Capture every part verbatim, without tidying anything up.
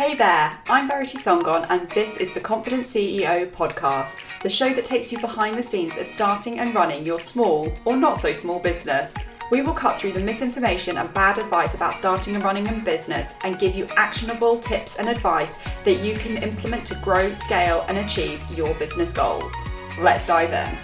Hey there, I'm Verity Songon and this is the Confident C E O podcast, the show that takes you behind the scenes of starting and running your small or not so small business. We will cut through the misinformation and bad advice about starting and running a business and give you actionable tips and advice that you can implement to grow, scale and achieve your business goals. Let's dive in.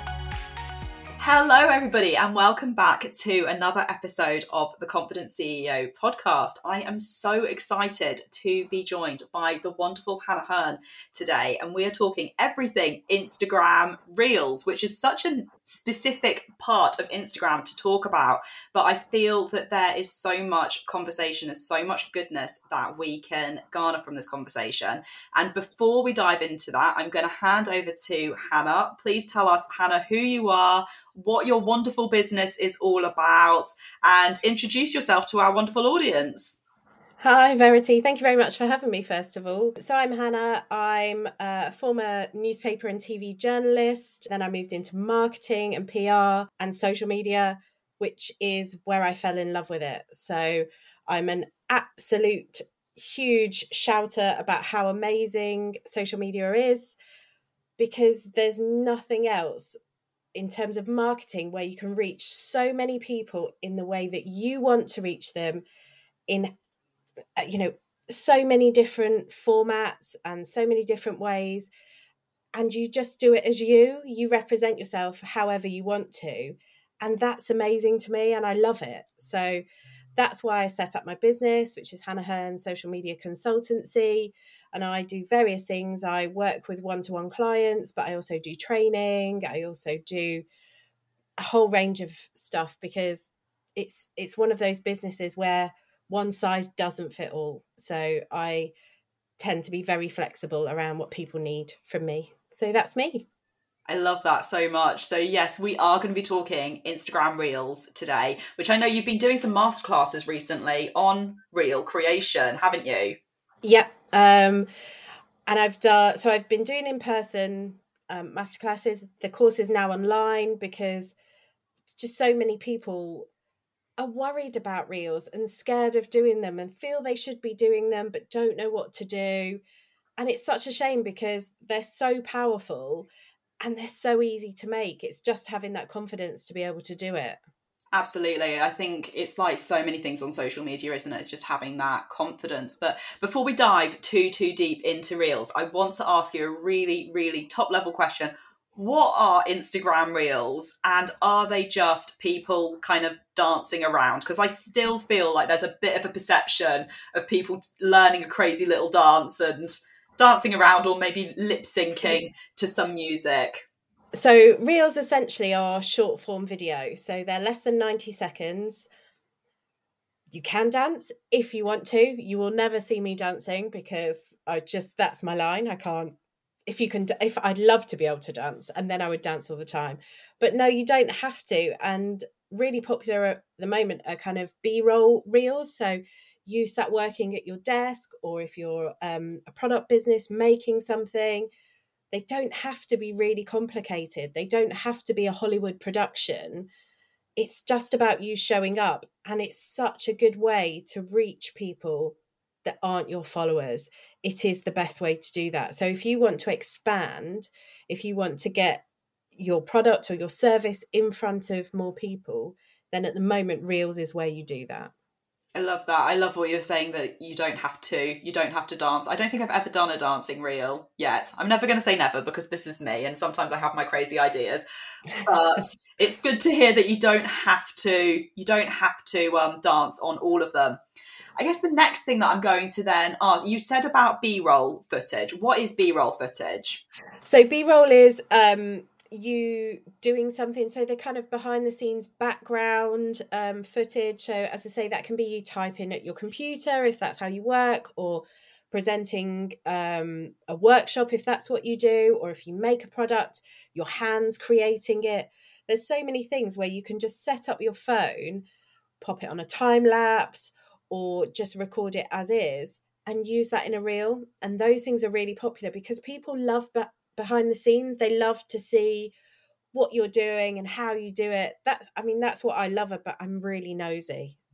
Hello everybody and welcome back to another episode of the Confident C E O podcast. I am so excited to be joined by the wonderful Hannah Hearn today, and we are talking everything Instagram Reels, which is such a specific part of Instagram to talk about, but I feel that there is so much conversation and so much goodness that we can garner from this conversation. And before we dive into that, I'm going to hand over to Hannah. Please tell us, Hannah, who you are, what your wonderful business is all about, and introduce yourself to our wonderful audience. Hi, Verity. Thank you very much for having me, first of all. So I'm Hannah. I'm a former newspaper and T V journalist. Then I moved into marketing and P R and social media, which is where I fell in love with it. So I'm an absolute huge shouter about how amazing social media is, because there's nothing else in terms of marketing where you can reach so many people in the way that you want to reach them, in you know, so many different formats and so many different ways. And you just do it as you, you represent yourself however you want to. And that's amazing to me. And I love it. So that's why I set up my business, which is Hannah Hearn Social Media Consultancy. And I do various things. I work with one-to-one clients, but I also do training. I also do a whole range of stuff, because it's it's one of those businesses where one size doesn't fit all. So I tend to be very flexible around what people need from me. So that's me. I love that so much. So yes, we are going to be talking Instagram Reels today, which I know you've been doing some masterclasses recently on Reel creation, haven't you? Yep. Um, and I've done, so I've been doing in-person um, masterclasses. The course is now online because just so many people are worried about Reels and scared of doing them and feel they should be doing them but don't know what to do. And it's such a shame because they're so powerful and they're so easy to make. It's just having that confidence to be able to do it. Absolutely. I think it's like so many things on social media, isn't it? It's just having that confidence. But before we dive too, too deep into Reels, I want to ask you a really, really top level question. What are Instagram Reels, and are they just people kind of dancing around? Because I still feel like there's a bit of a perception of people learning a crazy little dance and dancing around, or maybe lip syncing to some music. So Reels essentially are short form video. So they're less than ninety seconds. You can dance if you want to. You will never see me dancing because I just, that's my line. I can't. If you can, if I'd love to be able to dance, and then I would dance all the time. But no, you don't have to. And really popular at the moment are kind of B-roll reels. So you sat working at your desk, or if you're um, a product business making something, they don't have to be really complicated. They don't have to be a Hollywood production. It's just about you showing up. And it's such a good way to reach people that aren't your followers. It is the best way to do that. So if you want to expand, if you want to get your product or your service in front of more people, then at the moment, Reels is where you do that. I love that. I love what you're saying, that you don't have to, you don't have to dance. I don't think I've ever done a dancing reel yet. I'm never going to say never, because this is me and sometimes I have my crazy ideas. But it's good to hear that you don't have to, you don't have to um, dance on all of them. I guess the next thing that I'm going to then, oh, you said about B-roll footage. What is B-roll footage? So B-roll is um, you doing something. So the kind of behind the scenes background um, footage. So as I say, that can be you typing at your computer if that's how you work, or presenting um, a workshop if that's what you do, or if you make a product, your hands creating it. There's so many things where you can just set up your phone, pop it on a time lapse, or just record it as is and use that in a reel. And those things are really popular because people love be- behind the scenes. They love to see what you're doing and how you do it. That's, I mean, that's what I love about, I'm really nosy.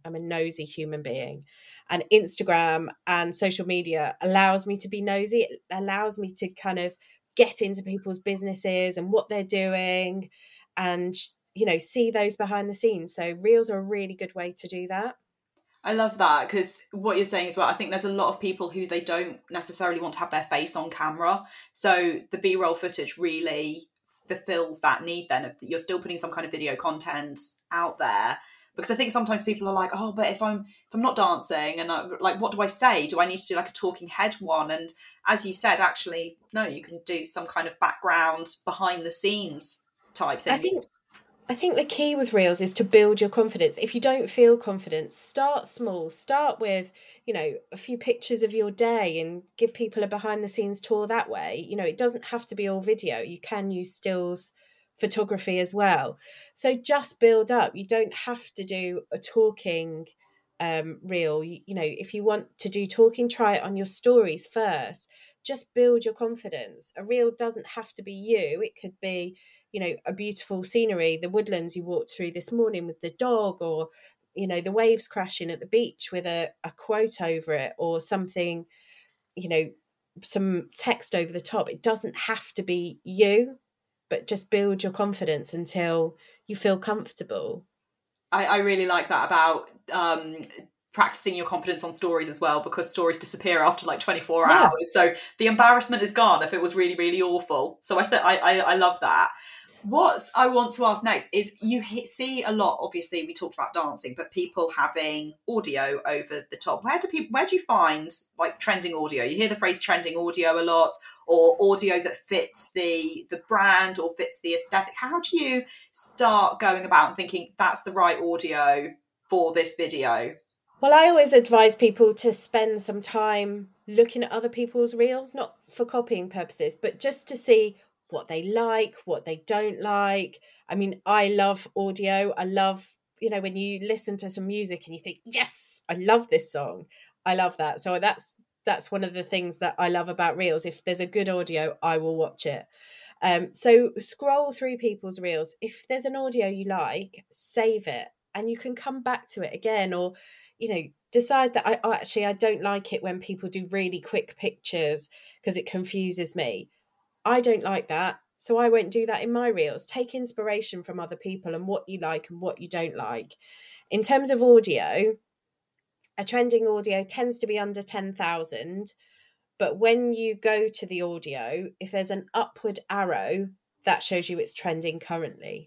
I'm a nosy human being. And Instagram and social media allows me to be nosy. It allows me to kind of get into people's businesses and what they're doing and, you know, see those behind the scenes. So reels are a really good way to do that. I love that, because what you're saying as well, I think there's a lot of people who they don't necessarily want to have their face on camera. So the B-roll footage really fulfills that need then. If you're still putting some kind of video content out there. Because I think sometimes people are like, oh, but if I'm if I'm not dancing and I, like, what do I say? Do I need to do like a talking head one? And as you said, actually, no, you can do some kind of background behind the scenes type thing. I think I think the key with reels is to build your confidence. If you don't feel confident, start small. Start with, you know, a few pictures of your day and give people a behind the scenes tour that way. You know, it doesn't have to be all video. You can use stills photography as well. So just build up. You don't have to do a talking um, reel. You, you know, if you want to do talking, try it on your stories first. Just build your confidence. A reel doesn't have to be you. It could be, you know, a beautiful scenery, the woodlands you walked through this morning with the dog, or, you know, the waves crashing at the beach with a, a quote over it, or something, you know, some text over the top. It doesn't have to be you, but just build your confidence until you feel comfortable. I, I really like that about um, practicing your confidence on stories as well, because stories disappear after like twenty-four Yeah. hours. So the embarrassment is gone if it was really, really awful. So I, th- I, I, I love that. What I want to ask next is, you hit, see a lot, obviously we talked about dancing, but people having audio over the top. Where do people, where do you find like trending audio? You hear the phrase trending audio a lot, or audio that fits the, the brand or fits the aesthetic. How do you start going about and thinking that's the right audio for this video? Well, I always advise people to spend some time looking at other people's reels, not for copying purposes, but just to see what they like, what they don't like. I mean, I love audio. I love, you know, when you listen to some music and you think, yes, I love this song. I love that. So that's that's one of the things that I love about reels. If there's a good audio, I will watch it. Um, so scroll through people's reels. If there's an audio you like, save it and you can come back to it again, or, you know, decide that I actually, I don't like it when people do really quick pictures because it confuses me. I don't like that, so I won't do that in my reels. Take inspiration from other people and what you like and what you don't like. In terms of audio, a trending audio tends to be under ten thousand, but when you go to the audio, if there's an upward arrow, that shows you it's trending currently.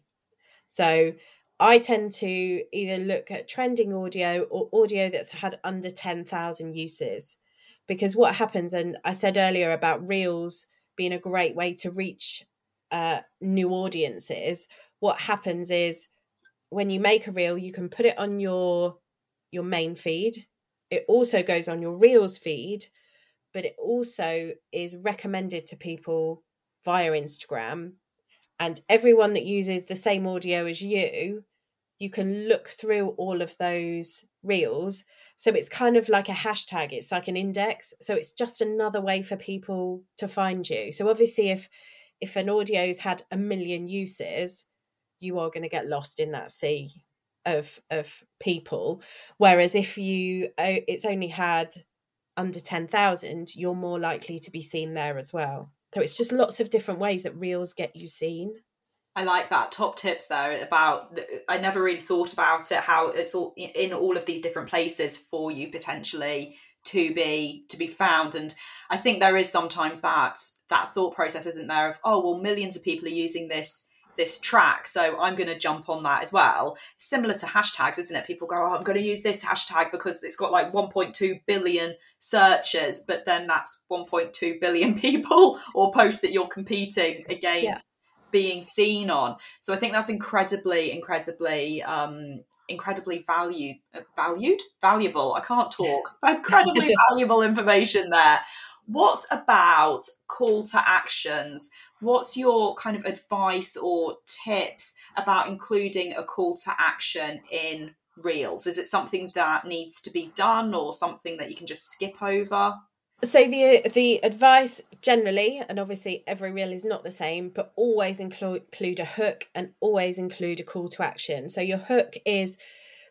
So I tend to either look at trending audio or audio that's had under ten thousand uses, because what happens, and I said earlier about reels being a great way to reach uh, new audiences, what happens is when you make a reel, you can put it on your your main feed. It also goes on your reels feed, but it also is recommended to people via Instagram. And everyone that uses the same audio as you, you can look through all of those reels. So it's kind of like a hashtag. It's like an index. So it's just another way for people to find you. So obviously if if an audio's had a million uses, you are going to get lost in that sea of of people. Whereas if you it's only had under ten thousand, you're more likely to be seen there as well. So it's just lots of different ways that reels get you seen. I like that. Top tips there about, I never really thought about it, how it's all in all of these different places for you potentially to be to be found. And I think there is sometimes that that thought process, isn't there, of, oh, well, millions of people are using this this track, so I'm going to jump on that as well. Similar to hashtags, isn't it? People go, oh, I'm going to use this hashtag because it's got like one point two billion searches, but then that's one point two billion people or posts that you're competing against. Yeah. Being seen on. So I think that's incredibly, incredibly, um, incredibly valued, valued, valuable. I can't talk. Incredibly valuable information there. What about call to actions? What's your kind of advice or tips about including a call to action in reels? Is it something that needs to be done or something that you can just skip over? So the the advice generally, and obviously every reel is not the same, but always include, include a hook and always include a call to action. So your hook is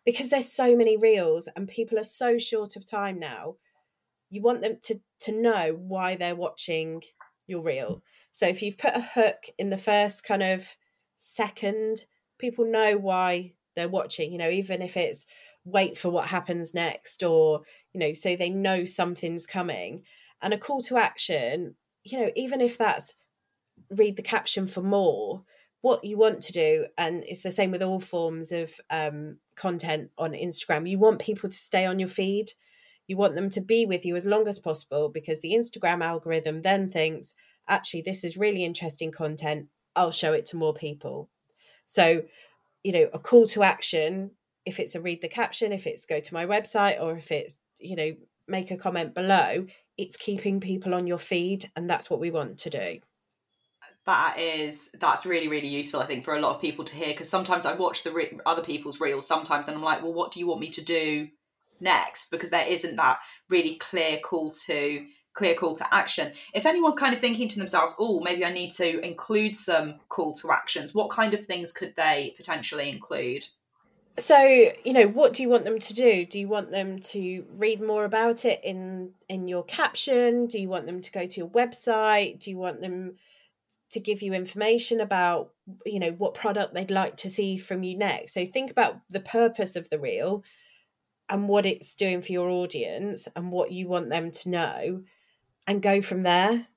because there's so many reels and people are so short of time now, you want them to to know why they're watching your reel. So if you've put a hook in the first kind of second, people know why they're watching, you know, even if it's wait for what happens next, or, you know, so they know something's coming. And a call to action, you know, even if that's read the caption for more, what you want to do, and it's the same with all forms of um, content on Instagram, you want people to stay on your feed. You want them to be with you as long as possible, because the Instagram algorithm then thinks, actually, this is really interesting content. I'll show it to more people. So, you know, a call to action, if it's a read the caption, if it's go to my website, or if it's, you know, make a comment below, it's keeping people on your feed. And that's what we want to do. That is, that's really, really useful, I think, for a lot of people to hear, because sometimes I watch the re- other people's reels sometimes and I'm like, well, what do you want me to do next? Because there isn't that really clear call to clear call to action. If anyone's kind of thinking to themselves, oh, maybe I need to include some call to actions, what kind of things could they potentially include? So, you know, what do you want them to do? Do you want them to read more about it in in your caption? Do you want them to go to your website? Do you want them to give you information about, you know, what product they'd like to see from you next? So think about the purpose of the reel and what it's doing for your audience and what you want them to know, and go from there.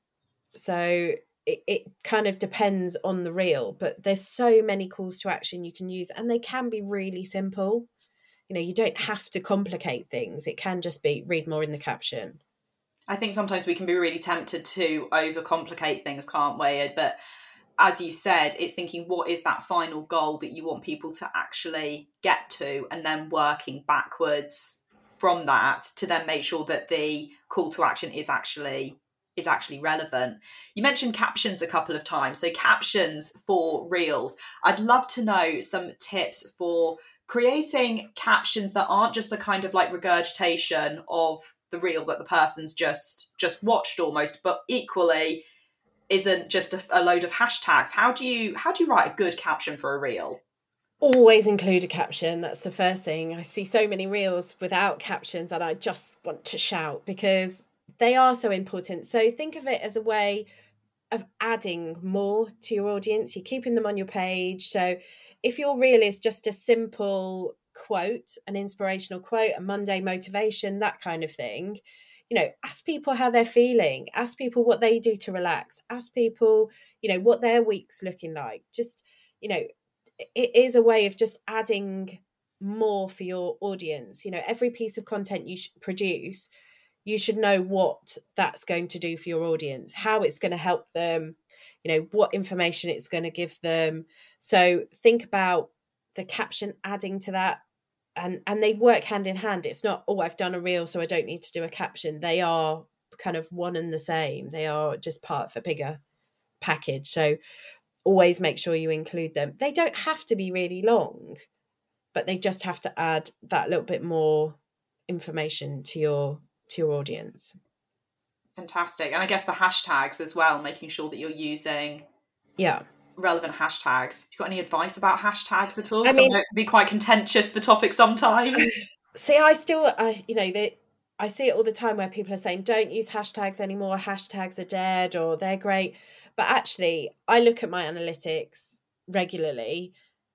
So it, it kind of depends on the reel, but there's so many calls to action you can use, and they can be really simple. You know, you don't have to complicate things. It can just be read more in the caption. I think sometimes we can be really tempted to overcomplicate things, can't we? But as you said, it's thinking, what is that final goal that you want people to actually get to, and then working backwards from that to then make sure that the call to action is actually is actually relevant. You mentioned captions a couple of times. So captions for reels. I'd love to know some tips for creating captions that aren't just a kind of like regurgitation of the reel that the person's just just watched almost, but equally isn't just a, a load of hashtags. How do you how do you write a good caption for a reel? Always include a caption. That's the first thing. I see so many reels without captions and I just want to shout, because they are so important. So think of it as a way of adding more to your audience. You're keeping them on your page. So if your reel is just a simple quote, an inspirational quote, a Monday motivation, that kind of thing, you know, ask people how they're feeling, ask people what they do to relax, ask people, you know, what their week's looking like. Just, you know, it is a way of just adding more for your audience. You know, every piece of content you produce, you should know what that's going to do for your audience, how it's going to help them, you know, what information it's going to give them. So think about the caption adding to that, and and they work hand in hand. It's not, oh, I've done a reel, so I don't need to do a caption. They are kind of one and the same. They are just part of a bigger package. So always make sure you include them. They don't have to be really long, but they just have to add that little bit more information to your to your audience. Fantastic. And I guess the hashtags as well, making sure that you're using yeah relevant hashtags. Have you got any advice about hashtags at all? I mean, I know it can be quite contentious, the topic sometimes. See, I still, I you know, they, I see it all the time where people are saying, don't use hashtags anymore, hashtags are dead, or they're great. But actually, I look at my analytics regularly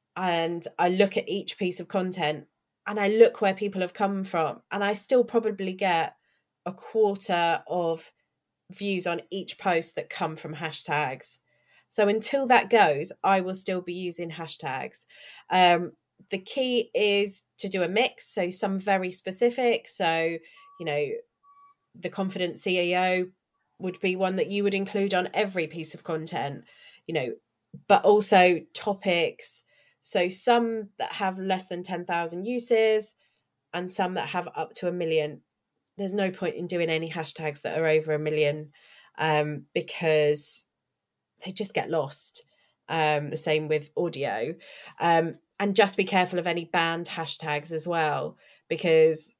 and I look at each piece of content and I look where people have come from, and I still probably get a quarter of views on each post that come from hashtags. So until that goes, I will still be using hashtags. Um, the key is to do a mix. So some very specific. So, you know, the Confident C E O would be one that you would include on every piece of content, you know, but also topics. So some that have less than ten thousand uses and some that have up to a million. There's no point in doing any hashtags that are over a million um, because they just get lost. Um, the same with audio. Um, and just be careful of any banned hashtags as well, because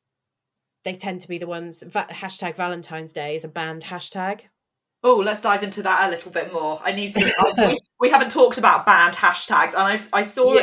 they tend to be the ones, va- hashtag Valentine's Day is a banned hashtag. Oh, let's dive into that a little bit more. I need to, I, we, we haven't talked about banned hashtags, and I I saw yeah.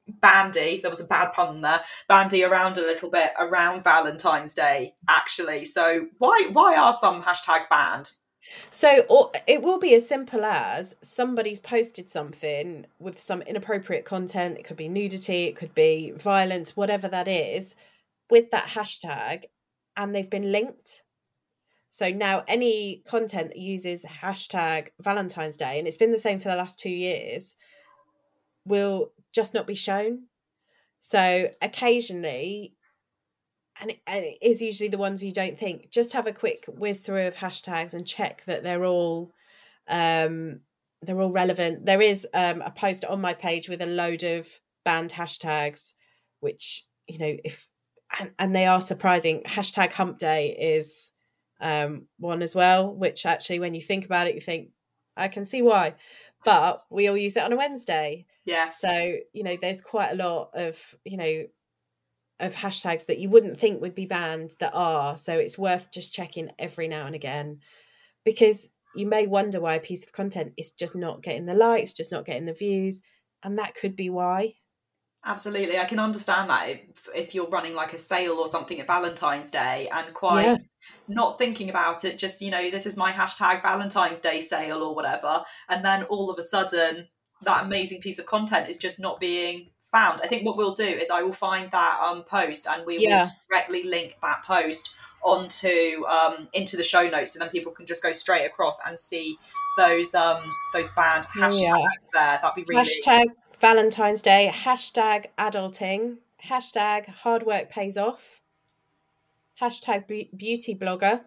bandy, there was a bad pun there, bandy around a little bit around Valentine's Day, actually. So why why are some hashtags banned? So or it will be as simple as somebody's posted something with some inappropriate content. It could be nudity, it could be violence, whatever that is, with that hashtag, and they've been linked. So now any content that uses hashtag Valentine's Day, and it's been the same for the last two years, will just not be shown. So occasionally, and it, and it is usually the ones you don't think, just have a quick whiz through of hashtags and check that they're all um they're all relevant. There is um a post on my page with a load of banned hashtags, which, you know, if and, and they are surprising. Hashtag hump day is um one as well, which actually when you think about it, you think, I can see why. But we all use it on a Wednesday. Yes. So, you know, there's quite a lot of, you know, of hashtags that you wouldn't think would be banned that are. So it's worth just checking every now and again, because you may wonder why a piece of content is just not getting the likes, just not getting the views. And that could be why. Absolutely. I can understand that if, if you're running like a sale or something at Valentine's Day and quite Yeah. not thinking about it, just, you know, this is my hashtag Valentine's Day sale or whatever. And then all of a sudden that amazing piece of content is just not being found. I think what we'll do is I will find that um, post and we Yeah. will directly link that post onto um, into the show notes, and then people can just go straight across and see those um, those banned hashtags Yeah. there. That'd be really... Hashtag Valentine's Day, hashtag adulting, hashtag hard work pays off, hashtag be- beauty blogger,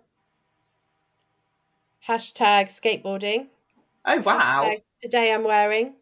hashtag skateboarding, Oh, wow. hashtag today I'm wearing,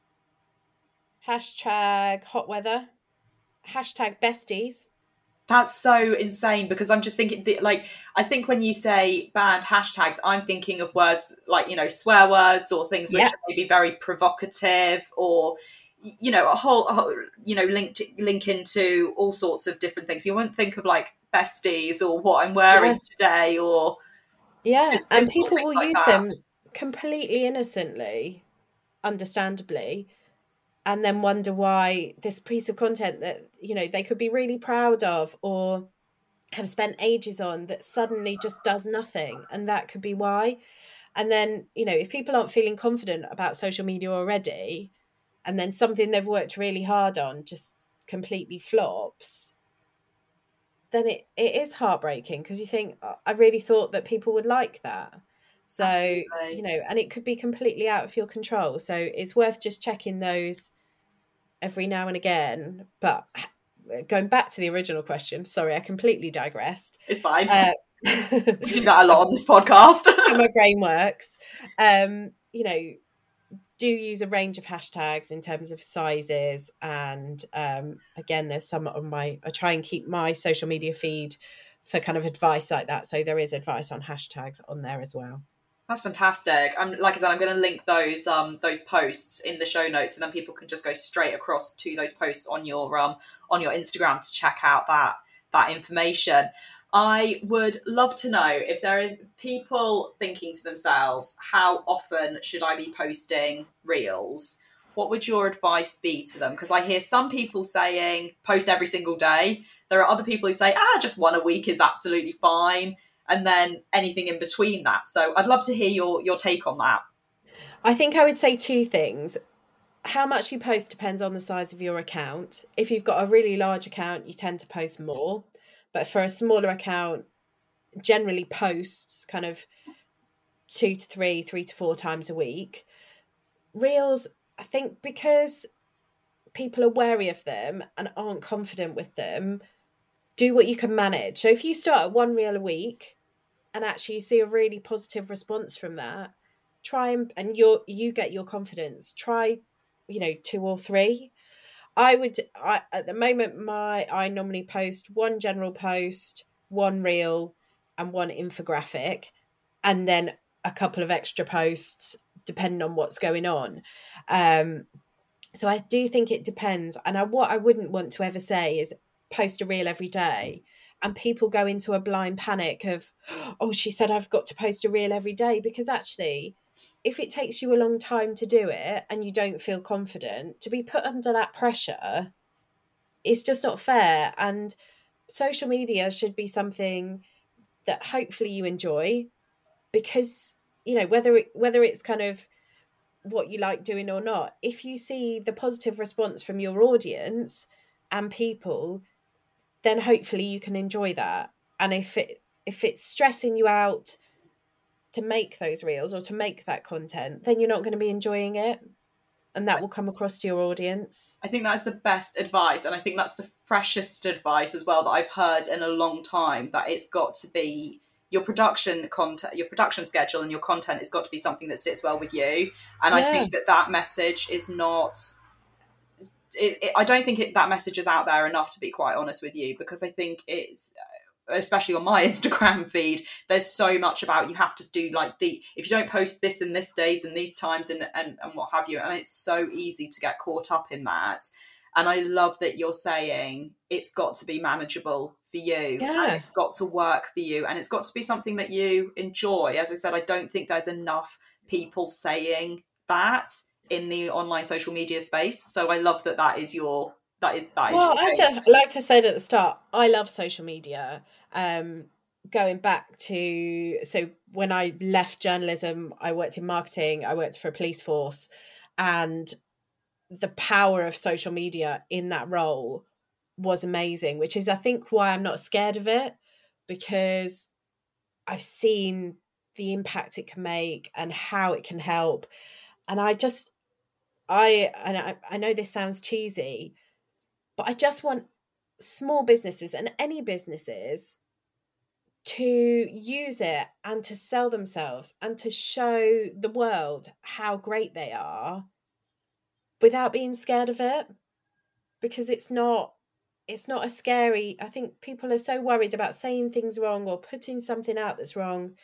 hashtag hot weather, hashtag besties. That's so insane, because I'm just thinking, like, I think when you say banned hashtags, I'm thinking of words like, you know, swear words or things which Yeah. are maybe very provocative, or, you know, a whole, a whole you know, linked link into all sorts of different things. You wouldn't think of like besties or what I'm wearing Yeah. today, or Yeah, just and simple people things will like use that. them completely innocently, understandably, and then wonder why this piece of content that, you know, they could be really proud of or have spent ages on, that suddenly just does nothing, and that could be why. And then, you know, if people aren't feeling confident about social media already, and then something they've worked really hard on just completely flops, then it, it is heartbreaking, because you think, "Oh, I really thought that people would like that." So, Absolutely. you know, and it could be completely out of your control. So it's worth just checking those every now and again. But going back to the original question, sorry, I completely digressed. It's fine. Uh, we do that a lot on this podcast. how my brain works. Um, you know, do use a range of hashtags in terms of sizes, and um, again, there's some on my, I try and keep my social media feed for kind of advice like that, so there is advice on hashtags on there as well. That's fantastic. I'm like I said, I'm going to link those um those posts in the show notes, and then people can just go straight across to those posts on your um on your Instagram to check out that that information. I would love to know if there is people thinking to themselves, how often should I be posting reels? What would your advice be to them? Because I hear some people saying post every single day. There are other people who say, ah, just one a week is absolutely fine. And then anything in between that. So I'd love to hear your your take on that. I think I would say two things. How much you post depends on the size of your account. If you've got a really large account, you tend to post more. But for a smaller account, generally posts kind of two to three, three to four times a week. Reels, I think because people are wary of them and aren't confident with them, do what you can manage. So if you start at one reel a week and actually you see a really positive response from that, try and, and you're, you get your confidence, try, you know, two or three. I would, I, at the moment, my, I normally post one general post, one reel and one infographic, and then a couple of extra posts depending on what's going on. Um, so I do think it depends. And I, what I wouldn't want to ever say is post a reel every day and people go into a blind panic of, oh, she said I've got to post a reel every day, because actually if it takes you a long time to do it and you don't feel confident, to be put under that pressure, it's just not fair. And social media should be something that hopefully you enjoy, because, you know, whether it, whether it's kind of what you like doing or not, if you see the positive response from your audience and people, then hopefully you can enjoy that. And if it if it's stressing you out to make those reels or to make that content, then you're not going to be enjoying it, and that will come across to your audience. I think that's the best advice, and I think that's the freshest advice as well that I've heard in a long time, that it's got to be your production content, your production schedule and your content has got to be something that sits well with you. And yeah. I think that that message is not, it, it, I don't think it, that message is out there enough, to be quite honest with you, because I think it's, especially on my Instagram feed, there's so much about you have to do like the, if you don't post this in this days and these times and, and, and what have you. And it's so easy to get caught up in that. And I love that you're saying it's got to be manageable for you, yeah. and it's got to work for you, and it's got to be something that you enjoy. As I said, I don't think there's enough people saying that in the online social media space. So I love that that is your That is, that well, is I just, like I said at the start, I love social media. Um, going back to, so when I left journalism, I worked in marketing, I worked for a police force, and the power of social media in that role was amazing, which is, I think, why I'm not scared of it, because I've seen the impact it can make and how it can help. And I just, I, and I, I know this sounds cheesy, but I just want small businesses and any businesses to use it and to sell themselves and to show the world how great they are without being scared of it, because it's not, it's not a scary, I think people are so worried about saying things wrong or putting something out that's wrong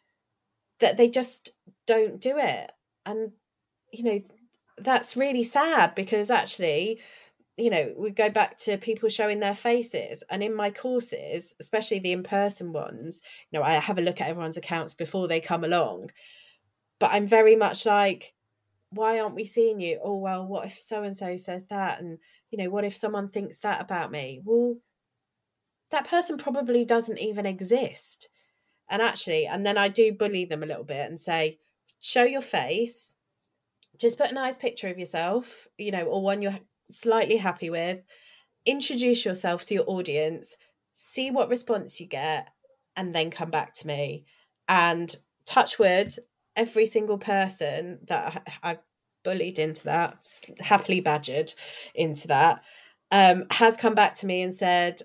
that they just don't do it. And, you know, that's really sad, because actually, you know, we go back to people showing their faces. And in my courses, especially the in-person ones, you know, I have a look at everyone's accounts before they come along. But I'm very much like, why aren't we seeing you? Oh, well, what if so-and-so says that? And, you know, what if someone thinks that about me? Well, that person probably doesn't even exist. And actually, and then I do bully them a little bit and say, show your face, just put a nice picture of yourself, you know, or one you're slightly happy with, introduce yourself to your audience, see what response you get, and then come back to me. And touch wood, every single person that I've bullied into that, happily badgered into that, um, has come back to me and said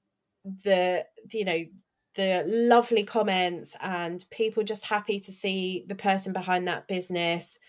the, you know, the lovely comments and people just happy to see the person behind that business.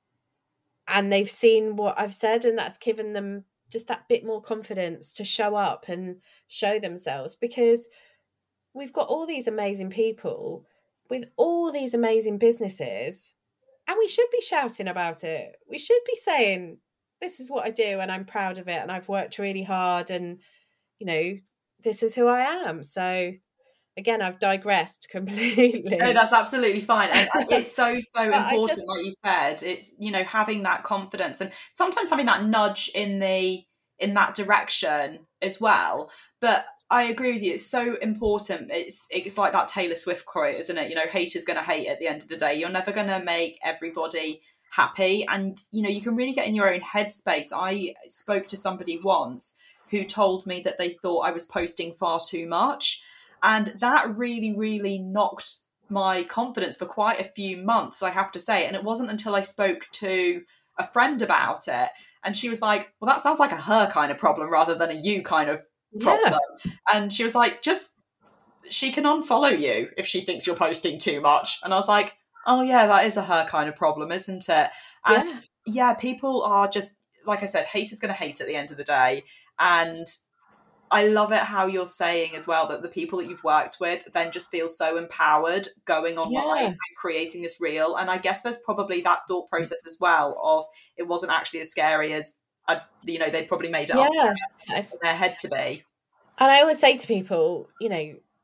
And they've seen what I've said, and that's given them just that bit more confidence to show up and show themselves, because we've got all these amazing people with all these amazing businesses, and we should be shouting about it. We should be saying, this is what I do and I'm proud of it and I've worked really hard and, you know, this is who I am. So again, I've digressed completely. No, that's absolutely fine. And it's so, so important, just, like you said, it's, you know, having that confidence and sometimes having that nudge in the, in that direction as well. But I agree with you. It's so important. It's, it's like that Taylor Swift quote, isn't it? You know, hate is going to hate at the end of the day. You're never going to make everybody happy. And, you know, you can really get in your own headspace. I spoke to somebody once who told me that they thought I was posting far too much. And that really, really knocked my confidence for quite a few months, I have to say. And it wasn't until I spoke to a friend about it. And she was like, well, that sounds like a her kind of problem rather than a you kind of problem. Yeah. And she was like, just, she can unfollow you if she thinks you're posting too much. And I was like, oh yeah, that is a her kind of problem, isn't it? And yeah, yeah people are just, like I said, hate is going to hate at the end of the day. And I love it how you're saying as well that the people that you've worked with then just feel so empowered going online yeah. and creating this reel. And I guess there's probably that thought process as well of it wasn't actually as scary as, uh, you know, they probably made it yeah. up in their head to be. And I always say to people, you know,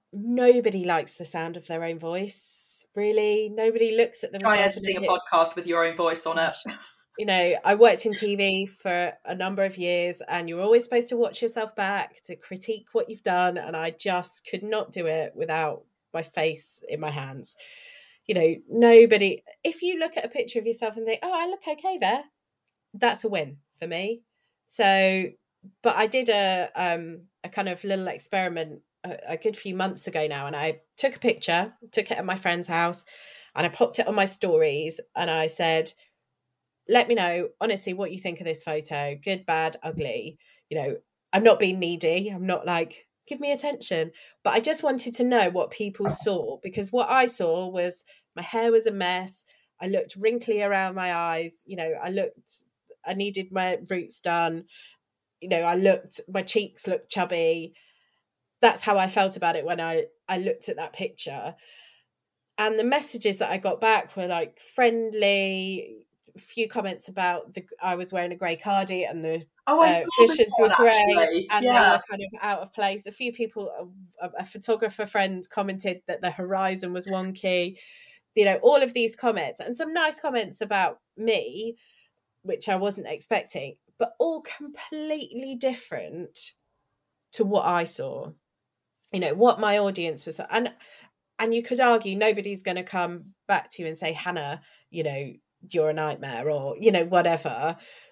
nobody likes the sound of their own voice, really. Nobody looks at Try themselves in editing a a hit. podcast with your own voice on it. You know, I worked in T V for a number of years, and you're always supposed to watch yourself back to critique what you've done. And I just could not do it without my face in my hands. You know, nobody, if you look at a picture of yourself and think, oh, I look okay there, that's a win for me. So, but I did a, um, a kind of little experiment a, a good few months ago now. And I took a picture, took it at my friend's house, and I popped it on my stories. And I said, let me know honestly what you think of this photo, good, bad, ugly. You know, I'm not being needy, I'm not like give me attention, but I just wanted to know what people saw, because what I saw was my hair was a mess, I looked wrinkly around my eyes, you know, I looked, I needed my roots done, you know, I looked, my cheeks looked chubby. That's how I felt about it when I I looked at that picture. And the messages that I got back were like friendly, a few comments about the I was wearing a grey cardi and the Oh, I uh, saw this cushions were one grey actually. and they Yeah. were kind of out of place. A few people, a, a photographer friend commented that the horizon was wonky. You know, all of these comments and some nice comments about me, which I wasn't expecting, but all completely different to what I saw. You know, what my audience was, and and you could argue nobody's going to come back to you and say, Hannah, you know, you're a nightmare, or, you know, whatever.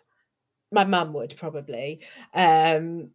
My mum would probably. Um,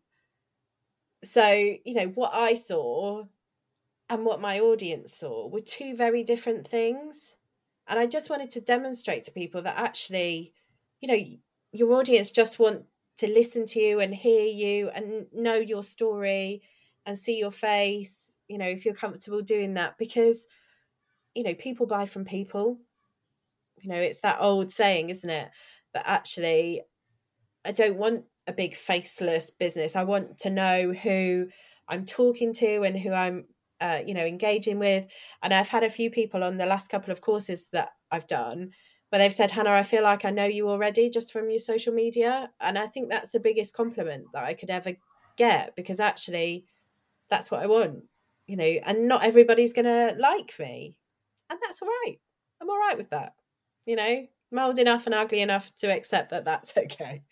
so, you know, what I saw and what my audience saw were two very different things. And I just wanted to demonstrate to people that actually, you know, your audience just want to listen to you and hear you and know your story and see your face, you know, if you're comfortable doing that, because, you know, people buy from people. You know, it's that old saying, isn't it? That actually, I don't want a big faceless business. I want to know who I'm talking to and who I'm, uh, you know, engaging with. And I've had a few people on the last couple of courses that I've done where they've said, Hannah, I feel like I know you already just from your social media. And I think that's the biggest compliment that I could ever get, because actually that's what I want, you know, and not everybody's going to like me. And that's all right. I'm all right with that. You know, I'm old enough and ugly enough to accept that that's okay.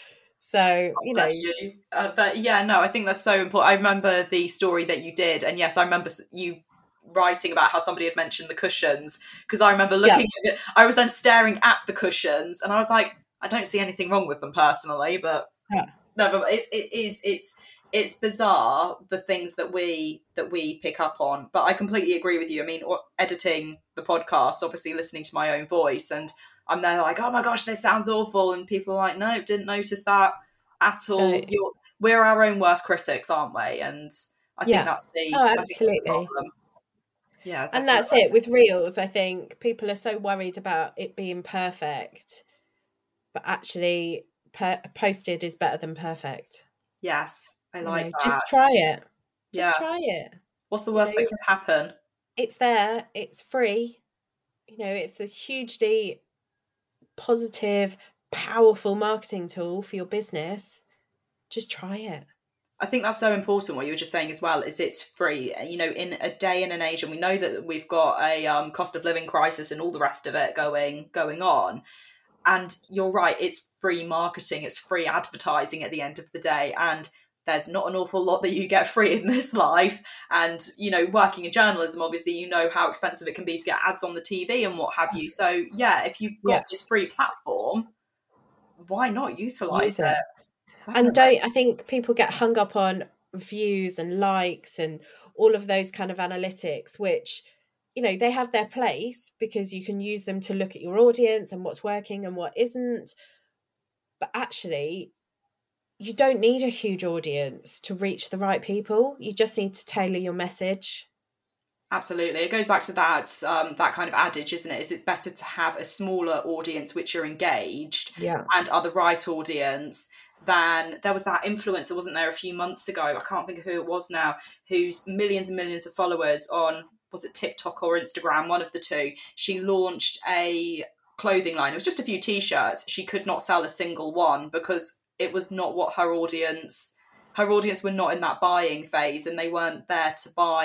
So, you know. Bless you. Uh, but yeah, no, I think that's so important. I remember the story that you did. And yes, I remember you writing about how somebody had mentioned the cushions, because I remember looking yeah. at it. I was then staring at the cushions and I was like, I don't see anything wrong with them personally, but yeah. no, but it, it is, it's, it's bizarre, the things that we that we pick up on. But I completely agree with you. I mean, editing the podcast, obviously listening to my own voice, and I'm there like, oh my gosh, this sounds awful, and people are like, no, didn't notice that at all. Right. You're, we're our own worst critics, aren't we? And I think yeah. that's the oh, absolutely. the problem. Yeah, definitely. And that's it with Reels. I think people are so worried about it being perfect, but actually, per- posted is better than perfect. Yes. I like you know, that. Just try it. Just yeah. try it. What's the worst you know, that could happen? It's there. It's free. You know, it's a hugely positive, powerful marketing tool for your business. Just try it. I think that's so important, what you were just saying as well, is it's free. You know, in a day and an age, and we know that we've got a um, cost of living crisis and all the rest of it going going on. And you're right, it's free marketing, it's free advertising at the end of the day. And there's not an awful lot that you get free in this life. And, you know, working in journalism, obviously, you know how expensive it can be to get ads on the T V and what have you. So, yeah, if you've got yeah. this free platform, why not utilise it? it? And don't, I think people get hung up on views and likes and all of those kind of analytics, which, you know, they have their place because you can use them to look at your audience and what's working and what isn't. But actually, you don't need a huge audience to reach the right people. You just need to tailor your message. Absolutely. It goes back to that um, that kind of adage, isn't it? Is it's better to have a smaller audience which are engaged yeah. and are the right audience than there was that influencer, wasn't there, a few months ago? I can't think of who it was now, who's millions and millions of followers on, was it TikTok or Instagram, one of the two. She launched a clothing line. It was just a few T-shirts. She could not sell a single one because it was not what her audience, her audience were not in that buying phase and they weren't there to buy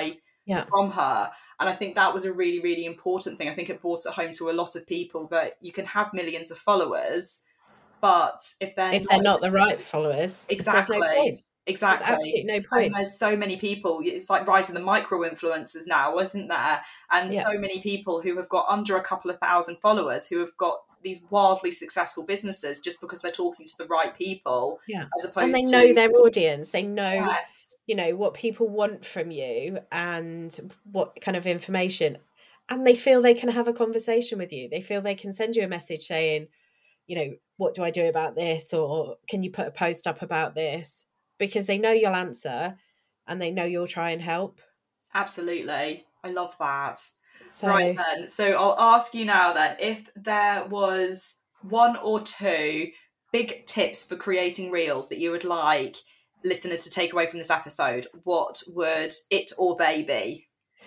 yeah. from her. And I think that was a really, really important thing. I think it brought it home to a lot of people that you can have millions of followers, but if they're If not, they're not the right followers, there's no exactly, point. There's exactly. absolutely no And point. there's so many people, it's like rising the micro influencers now, isn't there? And Yeah. so many people who have got under a couple of thousand followers who have got these wildly successful businesses just because they're talking to the right people. Yeah. As opposed And they to, know their audience. They know, yes, you know, what people want from you and what kind of information. And they feel they can have a conversation with you. They feel they can send you a message saying, you know, what do I do about this? Or can you put a post up about this? Because they know you'll answer and they know you'll try and help. absolutely. I love that. So, Right then, so I'll ask you now then, if there was one or two big tips for creating reels that you would like listeners to take away from this episode, what would it or they be?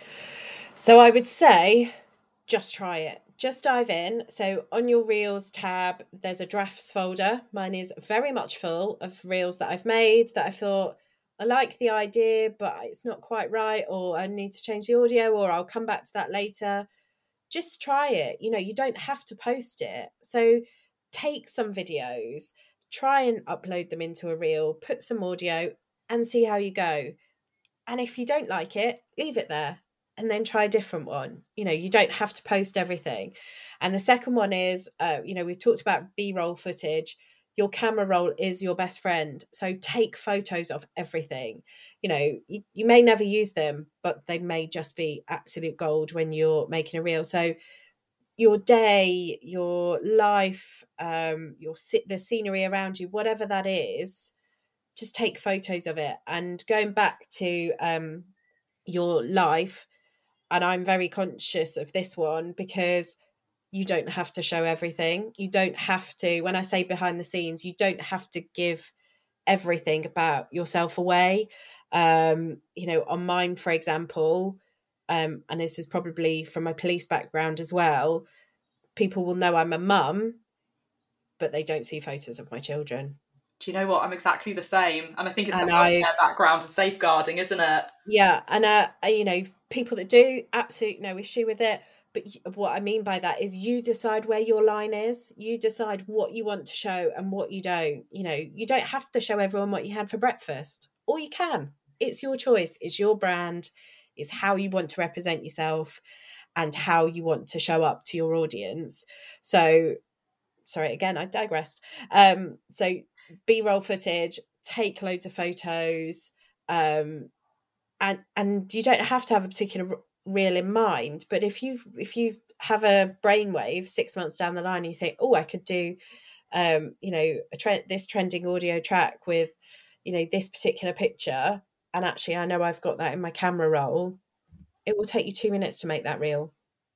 so I would say just try it. Just dive in. So on your Reels tab, there's a drafts folder. Mine is very much full of Reels that I've made that I thought, I like the idea, but it's not quite right, or I need to change the audio, or I'll come back to that later. Just try it. You know, you don't have to post it. So take some videos, try and upload them into a reel, put some audio and see how you go. And if you don't like it, leave it there and then try a different one. You know, you don't have to post everything. And the second one is, uh, you know, we've talked about B-roll footage. Your camera roll is your best friend. So take photos of everything. You know, you, you may never use them, but they may just be absolute gold when you're making a reel. So your day, your life, um, your the scenery around you, whatever that is, just take photos of it. And going back to um, your life, and I'm very conscious of this one because you don't have to show everything. You don't have to, when I say behind the scenes, you don't have to give everything about yourself away. Um, you know, on mine, for example, um, and this is probably from my police background as well, people will know I'm a mum, but they don't see photos of my children. Do you know what? I'm exactly the same. And I think it's And the I've healthcare background and safeguarding, isn't it? Yeah, and uh, you know, people that do, absolutely no issue with it. But what I mean by that is you decide where your line is. You decide what you want to show and what you don't. You know, you don't have to show everyone what you had for breakfast, or you can. It's your choice. It's your brand. It's how you want to represent yourself and how you want to show up to your audience. So, sorry, again, I digressed. Um, so B-roll footage, take loads of photos, um, and and you don't have to have a particular reel in mind, but if you if you have a brainwave six months down the line and you think, oh, I could do um you know a trend this trending audio track with you know this particular picture, and actually I know I've got that in my camera roll, it will take you two minutes to make that reel.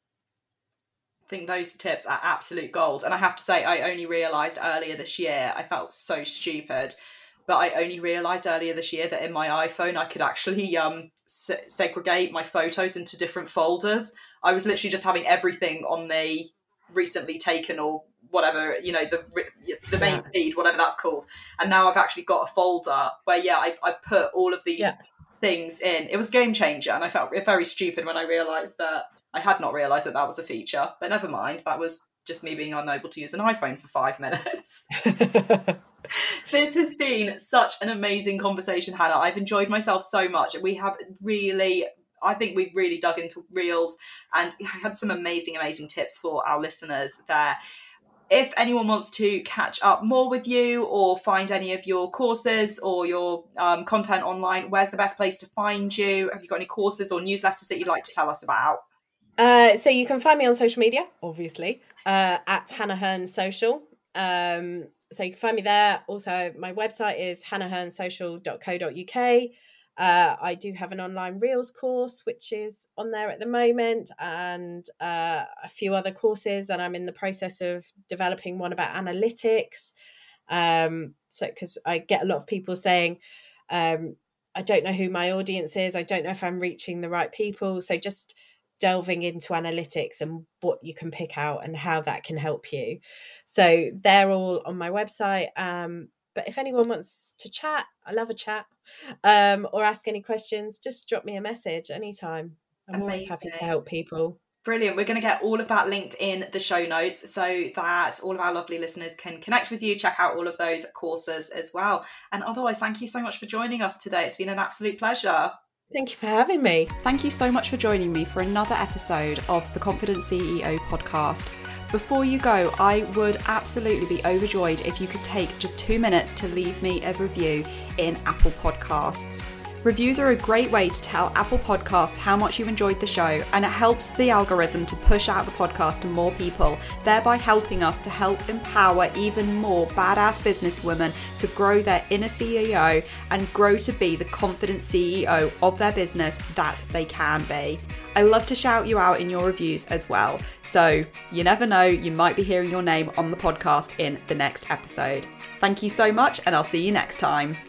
I think those tips are absolute gold. And I have to say, I only realised earlier this year, I felt so stupid, but I only realised earlier this year that in my iPhone, I could actually um, se- segregate my photos into different folders. I was literally just having everything on the recently taken or whatever, you know, the the main Yeah. feed, whatever that's called. And now I've actually got a folder where, yeah, I, I put all of these Yeah. things in. It was a game changer. And I felt very stupid when I realised that I had not realised that that was a feature, but never mind. That was just me being unable to use an iPhone for five minutes. This has been such an amazing conversation, Hannah. I've enjoyed myself so much. We have really, I think we've really dug into reels and had some amazing, amazing tips for our listeners there. If anyone wants to catch up more with you or find any of your courses or your um, content online, where's the best place to find you? Have you got any courses or newsletters that you'd like to tell us about? Uh, so you can find me on social media, obviously, uh, at Hannah Hearn Social. Um, so you can find me there. Also, my website is hannah hearn social dot co dot uk. Uh, I do have an online Reels course, which is on there at the moment, and uh, a few other courses. And I'm in the process of developing one about analytics. Um, so because I get a lot of people saying, um, I don't know who my audience is. I don't know if I'm reaching the right people. So just delving into analytics and what you can pick out and how that can help you. So they're all on my website. Um, But if anyone wants to chat, I love a chat, um, or ask any questions, just drop me a message anytime. I'm Amazing. Always happy to help people. Brilliant. We're going to get all of that linked in the show notes so that all of our lovely listeners can connect with you, check out all of those courses as well. And otherwise, thank you so much for joining us today. It's been an absolute pleasure. Thank you for having me. Thank you so much for joining me for another episode of the Confident C E O podcast. Before you go, I would absolutely be overjoyed if you could take just two minutes to leave me a review in Apple Podcasts. Reviews are a great way to tell Apple Podcasts how much you enjoyed the show, and it helps the algorithm to push out the podcast to more people, thereby helping us to help empower even more badass businesswomen to grow their inner C E O and grow to be the confident C E O of their business that they can be. I love to shout you out in your reviews as well. So you never know, you might be hearing your name on the podcast in the next episode. Thank you so much, and I'll see you next time.